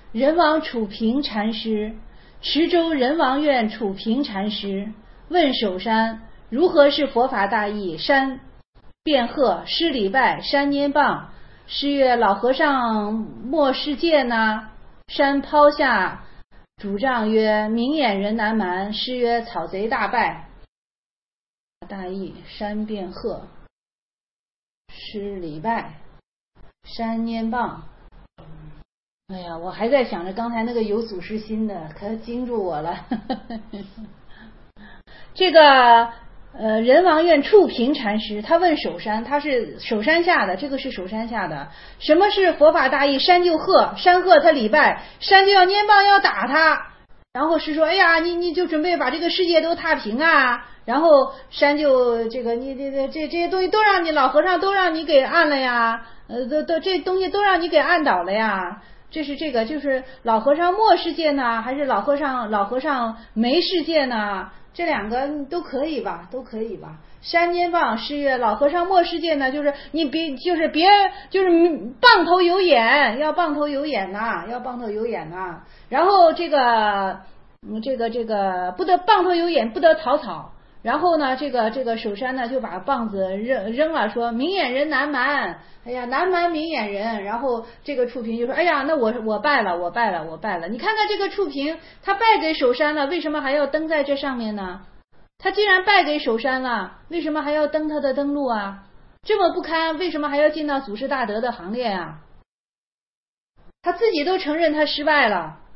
人王楚平禅师，池州人王院楚平禅师问首山如何是佛法大义？山辩鹤，施礼拜，山拈棒。师曰：老和尚莫世界呢？山抛下主杖曰：明眼人难瞒。师曰：草贼大败。大义，山辩鹤，施礼拜，山拈棒。哎呀，我还在想着刚才那个有祖师心的，可惊住我了。这个人王院触平禅师，他问首山，他是首山下的，这个是首山下的。什么是佛法大义？山就喝，山喝他礼拜，山就要拈棒要打他。然后是说，哎呀，你就准备把这个世界都踏平啊。然后山就这个这些东西都让你老和尚都让你给按了呀，这东西都让你给按倒了呀。这是这个就是老和尚末世界呢，还是老和尚没世界呢？这两个都可以吧，都可以吧。山拈棒，师曰：老和尚末世界呢，就是你别棒头有眼，要棒头有眼呐，要棒头有眼呐。然后这个不得棒头有眼，不得草草。然后呢，这个首山呢就把棒子扔了，说明眼人难瞒，哎呀，难瞒明眼人。然后这个触屏就说，哎呀，那我败了。你看看这个触屏，他败给首山了，为什么还要登在这上面呢？他既然败给首山了，为什么还要登他的登录啊？这么不堪，为什么还要进到祖师大德的行列啊？他自己都承认他失败了，